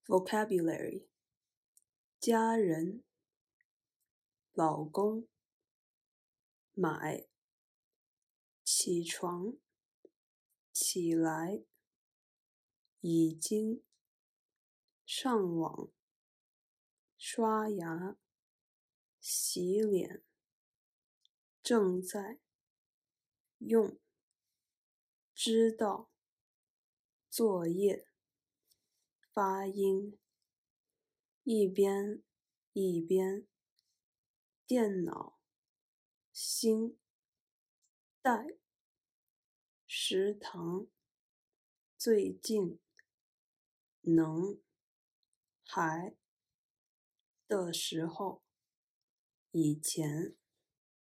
Vocabulary 家人老公买起床起来已经上网刷牙洗脸正在用知道作业发音一边电脑新带食堂最近能还的时候以前